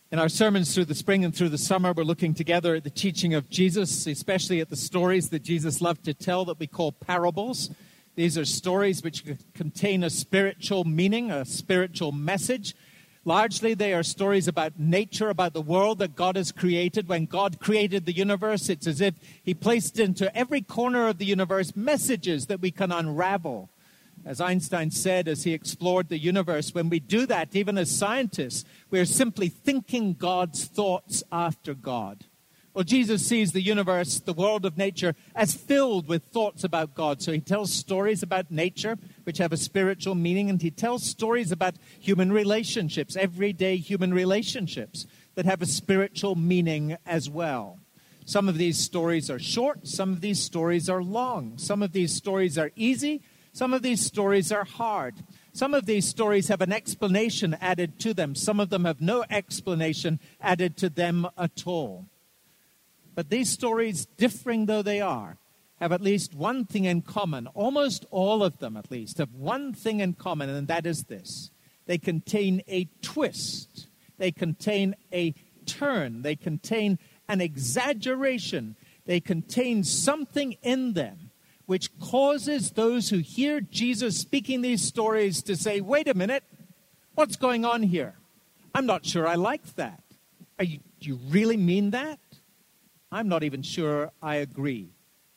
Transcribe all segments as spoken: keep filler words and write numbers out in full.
In our sermons through the spring and through the summer, we're looking together at the teaching of Jesus, especially at the stories that Jesus loved to tell that we call parables. These are stories which contain a spiritual meaning, a spiritual message. Largely, they are stories about nature, about the world that God has created. When God created the universe, it's as if He placed into every corner of the universe messages that we can unravel. As Einstein said as he explored the universe, when we do that, even as scientists, we're simply thinking God's thoughts after God. Well, Jesus sees the universe, the world of nature, as filled with thoughts about God. So he tells stories about nature, which have a spiritual meaning, and he tells stories about human relationships, everyday human relationships, that have a spiritual meaning as well. Some of these stories are short, some of these stories are long. Some of these stories are easy, some of these stories are hard. Some of these stories have an explanation added to them. Some of them have no explanation added to them at all. But these stories, differing though they are, have at least one thing in common. Almost all of them, at least, have one thing in common, and that is this. They contain a twist. They contain a turn. They contain an exaggeration. They contain something in them which causes those who hear Jesus speaking these stories to say, wait a minute, what's going on here? I'm not sure I like that. Are you, do you really mean that? I'm not even sure I agree.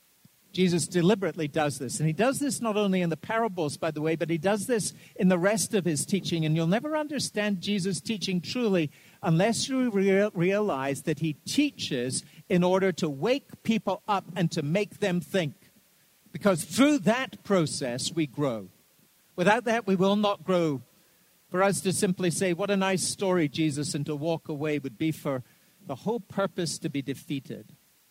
Jesus deliberately does this. And he does this not only in the parables, by the way, but he does this in the rest of his teaching. And you'll never understand Jesus' teaching truly unless you re- realize that he teaches in order to wake people up and to make them think. Because through that process, we grow. Without that, we will not grow. For us to simply say, what a nice story, Jesus, and to walk away would be for the whole purpose to be defeated.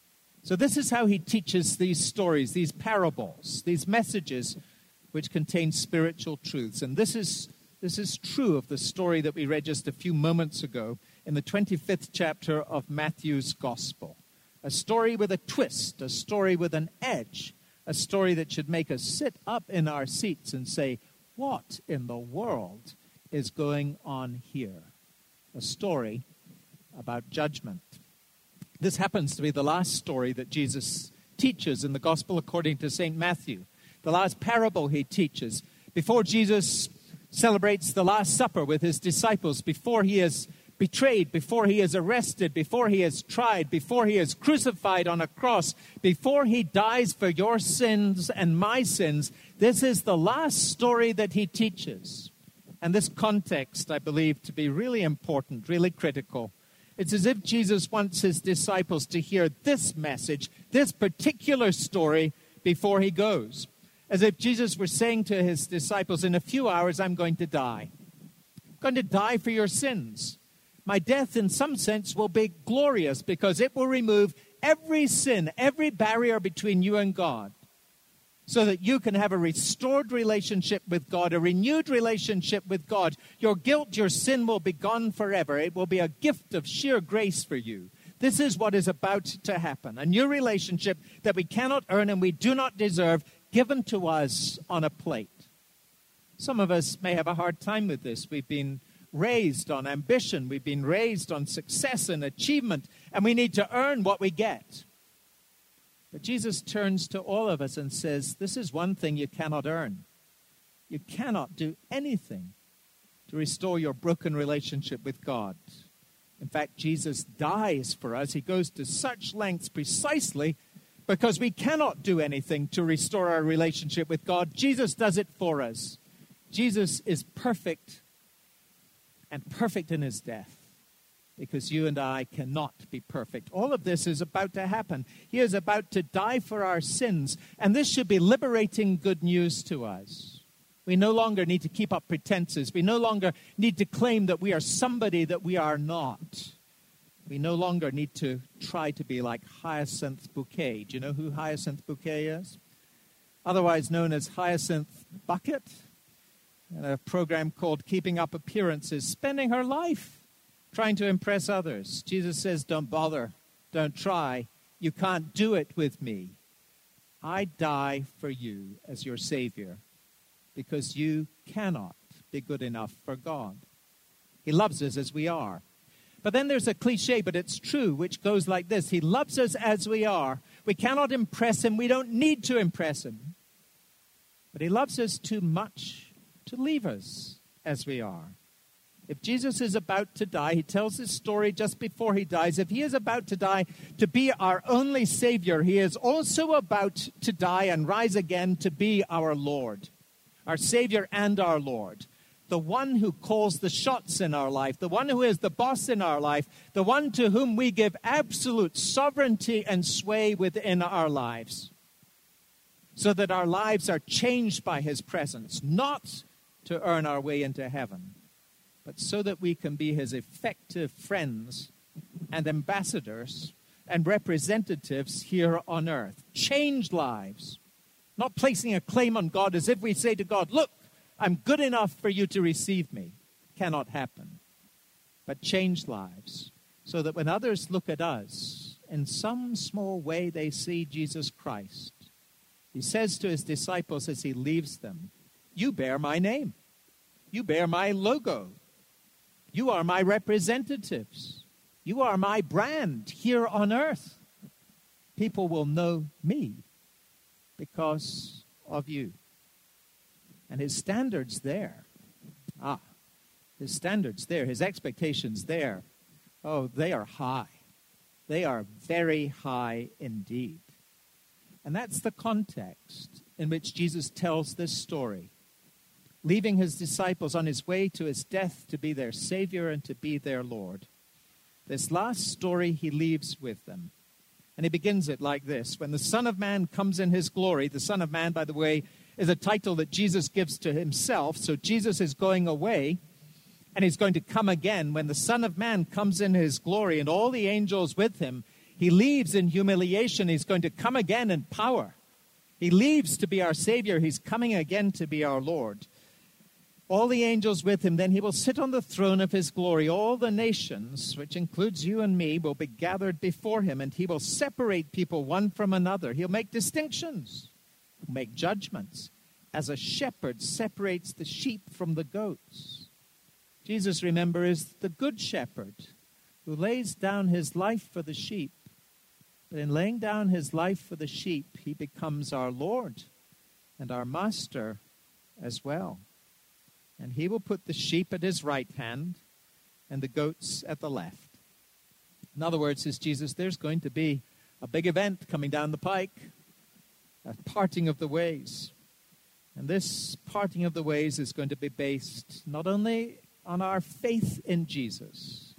So this is how he teaches these stories, these parables, these messages which contain spiritual truths. And this is, this is true of the story that we read just a few moments ago in the twenty-fifth chapter of Matthew's Gospel. A story with a twist, a story with an edge. A story that should make us sit up in our seats and say, what in the world is going on here? A story about judgment. This happens to be the last story that Jesus teaches in the Gospel according to Saint Matthew. The last parable he teaches. Before Jesus celebrates the Last Supper with his disciples, before he is betrayed, before he is arrested, before he is tried, before he is crucified on a cross, before he dies for your sins and my sins, this is the last story that he teaches. And this context, I believe, to be really important, really critical. It's as if Jesus wants his disciples to hear this message, this particular story, before he goes. As if Jesus were saying to his disciples, in a few hours, I'm going to die. I'm going to die for your sins. My death, in some sense, will be glorious because it will remove every sin, every barrier between you and God, so that you can have a restored relationship with God, a renewed relationship with God. Your guilt, your sin will be gone forever. It will be a gift of sheer grace for you. This is what is about to happen. A new relationship that we cannot earn and we do not deserve, given to us on a plate. Some of us may have a hard time with this. We've been raised on ambition. We've been raised on success and achievement, and we need to earn what we get. But Jesus turns to all of us and says, this is one thing you cannot earn. You cannot do anything to restore your broken relationship with God. In fact, Jesus dies for us. He goes to such lengths precisely because we cannot do anything to restore our relationship with God. Jesus does it for us. Jesus is perfect and perfect in his death, because you and I cannot be perfect. All of this is about to happen. He is about to die for our sins, and this should be liberating good news to us. We no longer need to keep up pretenses. We no longer need to claim that we are somebody that we are not. We no longer need to try to be like Hyacinth Bouquet. Do you know who Hyacinth Bouquet is? Otherwise known as Hyacinth Bucket. In a program called Keeping Up Appearances, spending her life trying to impress others. Jesus says, don't bother, don't try. You can't do it with me. I die for you as your Savior because you cannot be good enough for God. He loves us as we are. But then there's a cliche, but it's true, which goes like this. He loves us as we are. We cannot impress him. We don't need to impress him. But he loves us too much to leave us as we are. If Jesus is about to die, he tells his story just before he dies. If he is about to die to be our only Savior, he is also about to die and rise again to be our Lord, our Savior and our Lord. The one who calls the shots in our life, the one who is the boss in our life, the one to whom we give absolute sovereignty and sway within our lives, so that our lives are changed by his presence, not to earn our way into heaven, but so that we can be his effective friends and ambassadors and representatives here on earth. Changed lives, not placing a claim on God as if we say to God, look, I'm good enough for you to receive me. Cannot happen. But changed lives, so that when others look at us, in some small way they see Jesus Christ. He says to his disciples as he leaves them, you bear my name. You bear my logo. You are my representatives. You are my brand here on earth. People will know me because of you. And his standards there. Ah, his standards there, his expectations there. Oh, they are high. They are very high indeed. And that's the context in which Jesus tells this story, leaving his disciples on his way to his death to be their Savior and to be their Lord. This last story he leaves with them. And he begins it like this. When the Son of Man comes in his glory, the Son of Man, by the way, is a title that Jesus gives to himself. So Jesus is going away, and he's going to come again. When the Son of Man comes in his glory and all the angels with him, he leaves in humiliation. He's going to come again in power. He leaves to be our Savior. He's coming again to be our Lord. All the angels with him, then he will sit on the throne of his glory. All the nations, which includes you and me, will be gathered before him, and he will separate people one from another. He'll make distinctions, make judgments, as a shepherd separates the sheep from the goats. Jesus, remember, is the good shepherd who lays down his life for the sheep. But in laying down his life for the sheep, he becomes our Lord and our master as well. And he will put the sheep at his right hand and the goats at the left. In other words, says Jesus, there's going to be a big event coming down the pike, a parting of the ways. And this parting of the ways is going to be based not only on our faith in Jesus,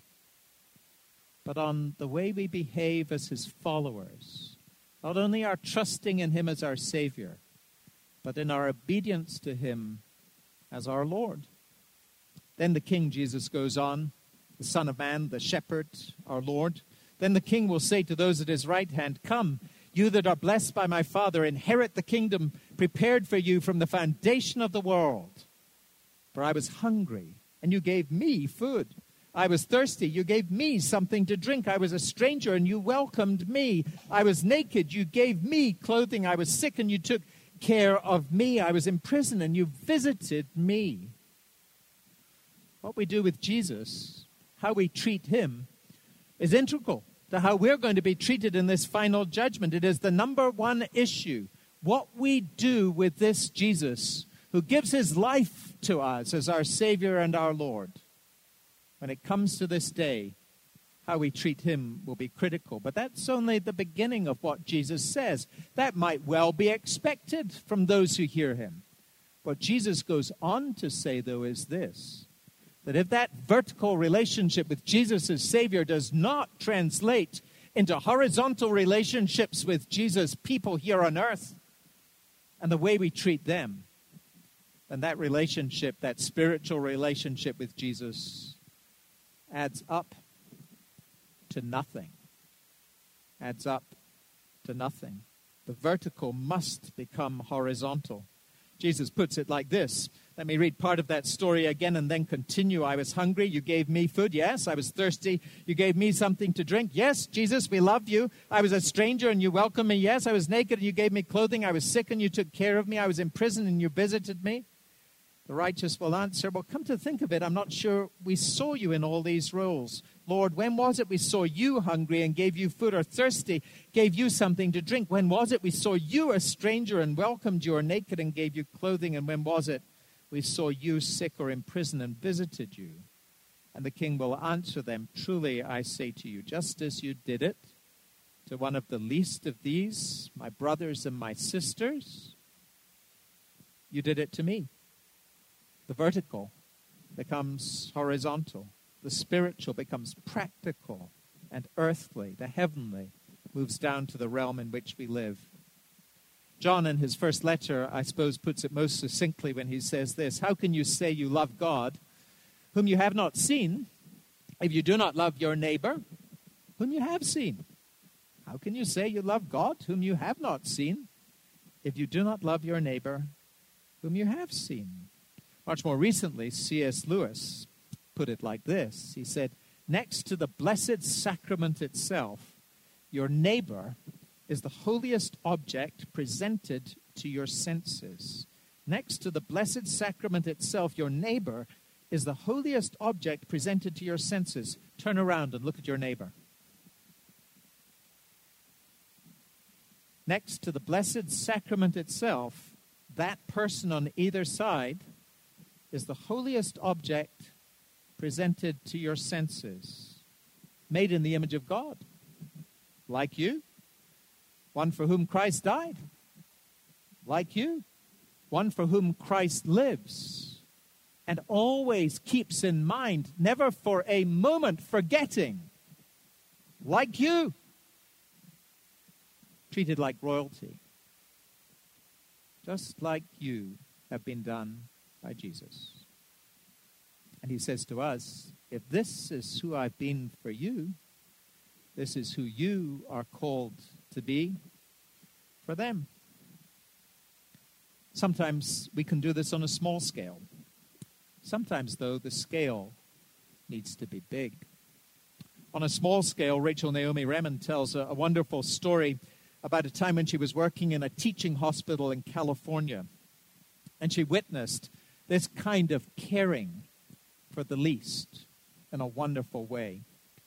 but on the way we behave as his followers. Not only our trusting in him as our Savior, but in our obedience to him as our Lord. Then the King, Jesus goes on, the Son of Man, the shepherd, our Lord. Then the King will say to those at his right hand, come, you that are blessed by my Father, inherit the kingdom prepared for you from the foundation of the world. For I was hungry, and you gave me food. I was thirsty, you gave me something to drink. I was a stranger, and you welcomed me. I was naked, you gave me clothing. I was sick, and you took care of me. I was in prison, and you visited me. What we do with Jesus, how we treat him, is integral to how we're going to be treated in this final judgment. It is the number one issue. What we do with this Jesus, who gives his life to us as our Savior and our Lord. When it comes to this day, how we treat him will be critical. But that's only the beginning of what Jesus says. That might well be expected from those who hear him. What Jesus goes on to say, though, is this, that if that vertical relationship with Jesus as Savior does not translate into horizontal relationships with Jesus' people here on earth and the way we treat them, then that relationship, that spiritual relationship with Jesus, adds up to nothing. Adds up to nothing. The vertical must become horizontal. Jesus puts it like this. Let me read part of that story again and then continue. I was hungry, you gave me food. Yes, I was thirsty, you gave me something to drink. Yes, Jesus, we love you. I was a stranger and you welcomed me. Yes, I was naked and you gave me clothing. I was sick and you took care of me. I was in prison and you visited me. The righteous will answer, well, come to think of it, I'm not sure we saw you in all these roles. Lord, when was it we saw you hungry and gave you food, or thirsty, gave you something to drink? When was it we saw you a stranger and welcomed you, or naked and gave you clothing? And when was it we saw you sick or in prison and visited you?" And the king will answer them, "Truly I say to you, just as you did it to one of the least of these, my brothers and my sisters, you did it to me." The vertical becomes horizontal. The spiritual becomes practical and earthly. The heavenly moves down to the realm in which we live. John, in his first letter, I suppose, puts it most succinctly when he says this: "How can you say you love God, whom you have not seen, if you do not love your neighbor, whom you have seen? How can you say you love God, whom you have not seen, if you do not love your neighbor, whom you have seen?" Much more recently, C S Lewis put it like this. He said, "Next to the blessed sacrament itself, your neighbor is the holiest object presented to your senses." Next to the blessed sacrament itself, your neighbor is the holiest object presented to your senses. Turn around and look at your neighbor. Next to the blessed sacrament itself, that person on either side is the holiest object presented to your senses, made in the image of God, like you, one for whom Christ died, like you, one for whom Christ lives, and always keeps in mind, never for a moment forgetting, like you, treated like royalty, just like you have been done by Jesus. And he says to us, if this is who I've been for you, this is who you are called to be for them. Sometimes we can do this on a small scale. Sometimes, though, the scale needs to be big. On a small scale, Rachel Naomi Remen tells a, a wonderful story about a time when she was working in a teaching hospital in California. And she witnessed this kind of caring for the least in a wonderful way.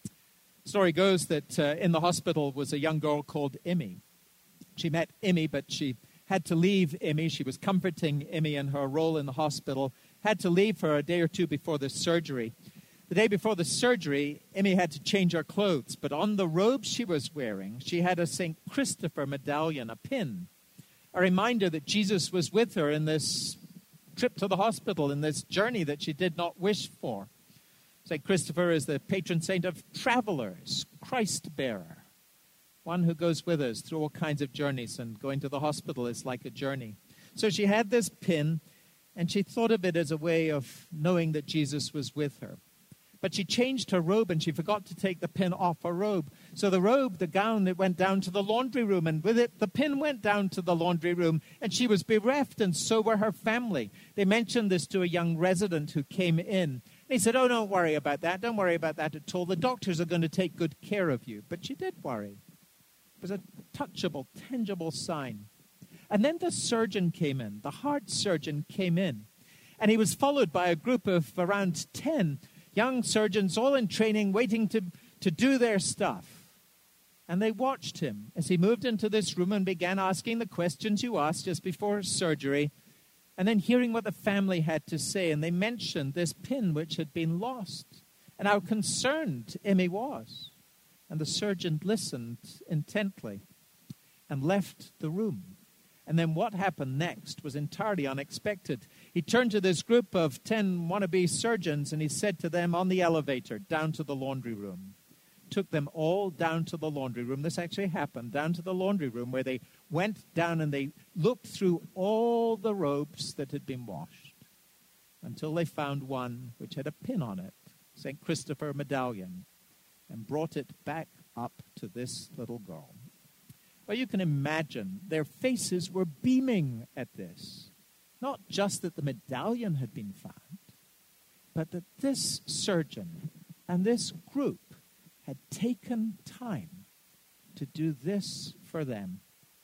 The story goes that uh, in the hospital was a young girl called Emmy. She met Emmy, but she had to leave Emmy. She was comforting Emmy in her role in the hospital, had to leave for a day or two before the surgery. The day before the surgery, Emmy had to change her clothes, but on the robe she was wearing, she had a Saint Christopher medallion, a pin, a reminder that Jesus was with her in this trip to the hospital, in this journey that she did not wish for. Saint Christopher is the patron saint of travelers, Christ-bearer, one who goes with us through all kinds of journeys, and going to the hospital is like a journey. So she had this pin, and she thought of it as a way of knowing that Jesus was with her. But she changed her robe, and she forgot to take the pin off her robe. So the robe, the gown, it went down to the laundry room, and with it, the pin went down to the laundry room, and she was bereft, and so were her family. They mentioned this to a young resident who came in. And he said, "Oh, don't worry about that. Don't worry about that at all. The doctors are going to take good care of you." But she did worry. It was a touchable, tangible sign. And then the surgeon came in. The heart surgeon came in. And he was followed by a group of around ten young surgeons, all in training, waiting to, to do their stuff. And they watched him as he moved into this room and began asking the questions you asked just before surgery, and then hearing what the family had to say. And they mentioned this pin which had been lost and how concerned Emmy was. And the surgeon listened intently and left the room. And then what happened next was entirely unexpected. He turned to this group of ten wannabe surgeons and he said to them on the elevator, down to the laundry room. Took them all down to the laundry room. This actually happened, down to the laundry room, where they went down and they looked through all the robes that had been washed until they found one which had a pin on it, Saint Christopher medallion, and brought it back up to this little girl. Well, you can imagine their faces were beaming at this. Not just that the medallion had been found, but that this surgeon and this group had taken time to do this for them.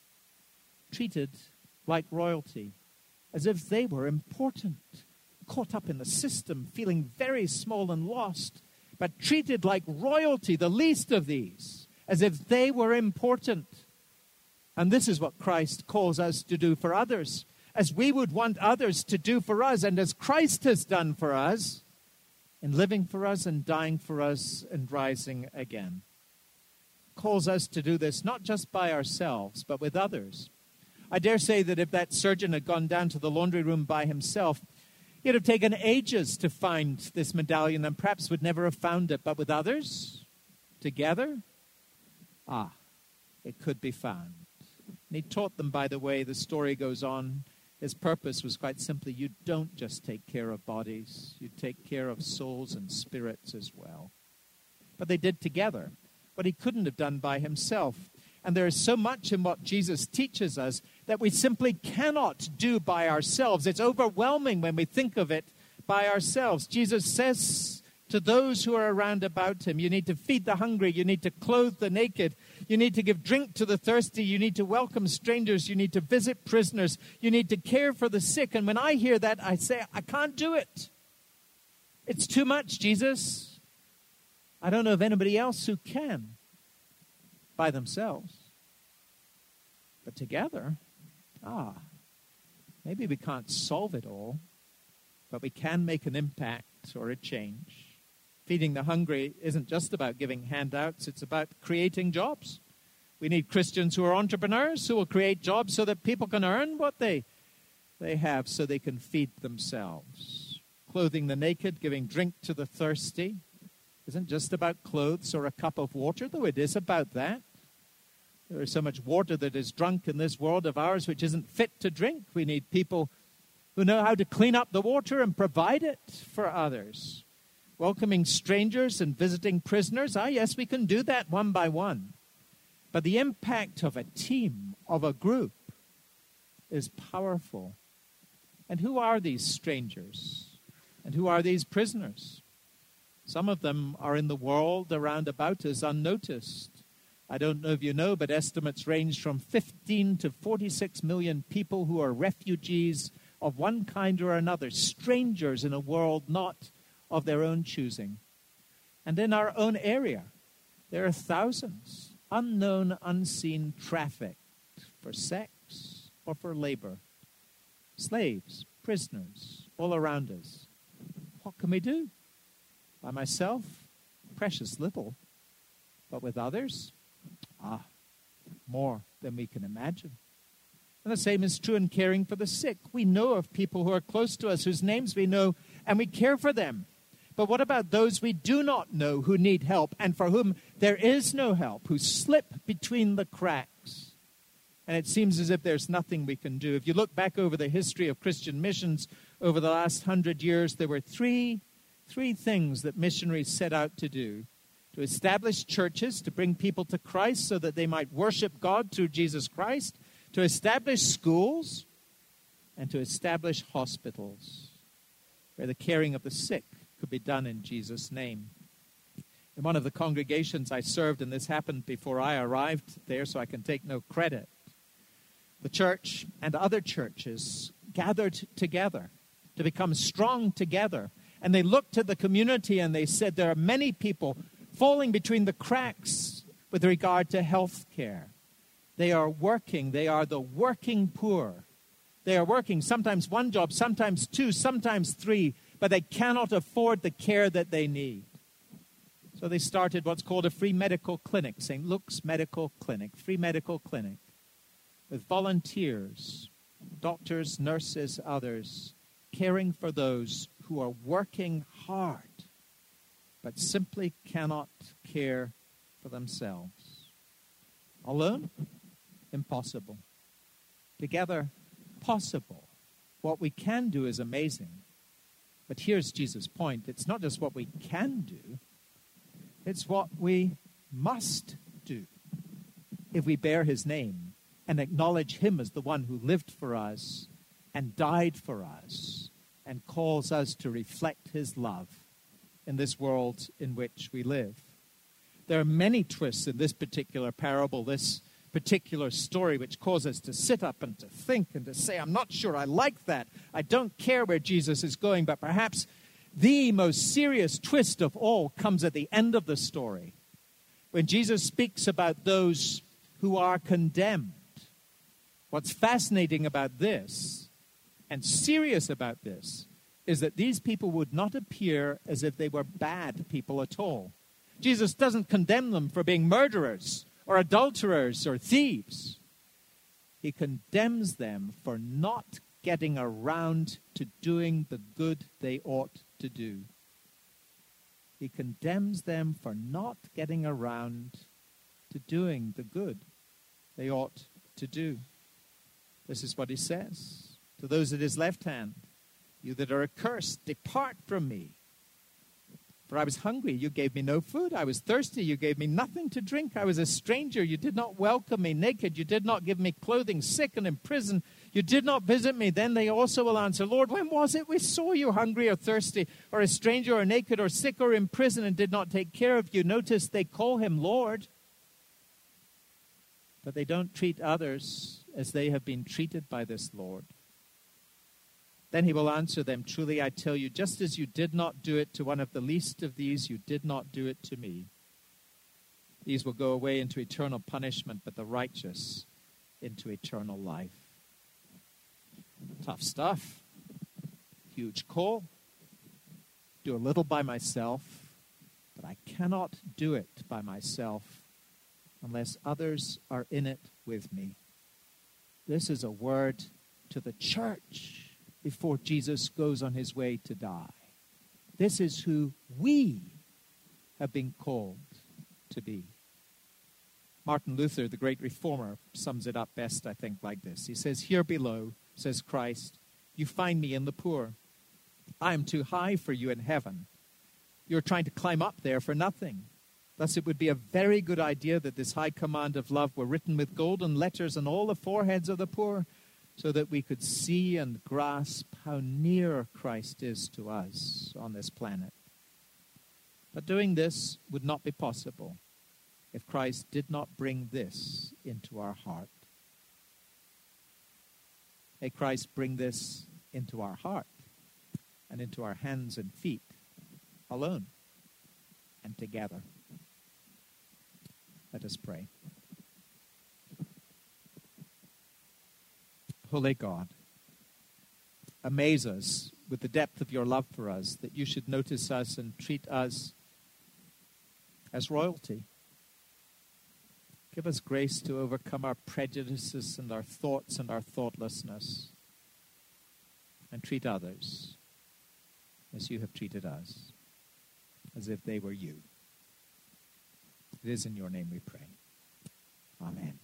Treated like royalty, as if they were important, caught up in the system, feeling very small and lost, but treated like royalty, the least of these, as if they were important. And this is what Christ calls us to do for others, as we would want others to do for us, and as Christ has done for us, in living for us and dying for us and rising again. Calls us to do this not just by ourselves, but with others. I dare say that if that surgeon had gone down to the laundry room by himself, he'd have taken ages to find this medallion and perhaps would never have found it. But with others, together, ah, it could be found. And he taught them, by the way, the story goes on. His purpose was quite simply, you don't just take care of bodies, you take care of souls and spirits as well. But they did together what he couldn't have done by himself. And there is so much in what Jesus teaches us that we simply cannot do by ourselves. It's overwhelming when we think of it by ourselves. Jesus says to those who are around about him, you need to feed the hungry, you need to clothe the naked, you need to give drink to the thirsty, you need to welcome strangers, you need to visit prisoners, you need to care for the sick. And when I hear that, I say, I can't do it. It's too much, Jesus. I don't know of anybody else who can by themselves. But together, ah, maybe we can't solve it all, but we can make an impact or a change. Feeding the hungry isn't just about giving handouts, it's about creating jobs. We need Christians who are entrepreneurs who will create jobs so that people can earn what they, they have so they can feed themselves. Clothing the naked, giving drink to the thirsty isn't just about clothes or a cup of water, though it is about that. There is so much water that is drunk in this world of ours which isn't fit to drink. We need people who know how to clean up the water and provide it for others. Welcoming strangers and visiting prisoners. Ah, yes, we can do that one by one. But the impact of a team, of a group, is powerful. And who are these strangers? And who are these prisoners? Some of them are in the world around about us unnoticed. I don't know if you know, but estimates range from fifteen to forty-six million people who are refugees of one kind or another, strangers in a world not of their own choosing. And in our own area, there are thousands, unknown, unseen, trafficked for sex or for labor. Slaves, prisoners, all around us. What can we do? By myself, precious little. But with others, ah, more than we can imagine. And the same is true in caring for the sick. We know of people who are close to us, whose names we know, and we care for them. But what about those we do not know who need help and for whom there is no help, who slip between the cracks? And it seems as if there's nothing we can do. If you look back over the history of Christian missions over the last hundred years, there were three, three things that missionaries set out to do. To establish churches, to bring people to Christ so that they might worship God through Jesus Christ, to establish schools, and to establish hospitals where the caring of the sick could be done in Jesus' name. In one of the congregations I served, and this happened before I arrived there, so I can take no credit, the church and other churches gathered together to become strong together. And they looked at the community and they said, there are many people falling between the cracks with regard to health care. They are working. They are the working poor. They are working sometimes one job, sometimes two, sometimes three, but they cannot afford the care that they need. So they started what's called a free medical clinic, Saint Luke's Medical Clinic, free medical clinic, with volunteers, doctors, nurses, others, caring for those who are working hard, but simply cannot care for themselves. Alone? Impossible. Together? Possible. What we can do is amazing. But here's Jesus' point. It's not just what we can do, it's what we must do. If we bear his name and acknowledge him as the one who lived for us and died for us and calls us to reflect his love in this world in which we live. There are many twists in this particular parable, this particular story, which cause us to sit up and to think and to say, I'm not sure I like that. I don't care where Jesus is going, but perhaps The most serious twist of all comes at the end of the story, when Jesus speaks about those who are condemned. What's fascinating about this, and serious about this, is that these people would not appear as if they were bad people at all. Jesus doesn't condemn them for being murderers or adulterers or thieves. He condemns them for not getting around to doing the good they ought to do. He condemns them for not getting around to doing the good they ought to do. This is what he says to those at his left hand. You that are accursed, depart from me. For I was hungry, you gave me no food. I was thirsty, you gave me nothing to drink. I was a stranger, you did not welcome me. Naked, you did not give me clothing. Sick and in prison, you did not visit me. Then they also will answer, Lord, when was it we saw you hungry or thirsty, or a stranger or naked or sick or in prison and did not take care of you? Notice they call him Lord, but they don't treat others as they have been treated by this Lord. Then he will answer them, truly I tell you, just as you did not do it to one of the least of these, you did not do it to me. These will go away into eternal punishment, but the righteous into eternal life. Tough stuff. Huge call. Do a little by myself, but I cannot do it by myself unless others are in it with me. This is a word to the church before Jesus goes on his way to die. This is who we have been called to be. Martin Luther, the great reformer, sums it up best, I think, like this. He says, here below, says Christ, you find me in the poor. I am too high for you in heaven. You're trying to climb up there for nothing. Thus it would be a very good idea that this high command of love were written with golden letters on all the foreheads of the poor, so that we could see and grasp how near Christ is to us on this planet. But doing this would not be possible if Christ did not bring this into our heart. May Christ bring this into our heart and into our hands and feet, alone and together. Let us pray. Holy God, amaze us with the depth of your love for us, that you should notice us and treat us as royalty. Give us grace to overcome our prejudices and our thoughts and our thoughtlessness, and treat others as you have treated us, as if they were you. It is in your name we pray. Amen.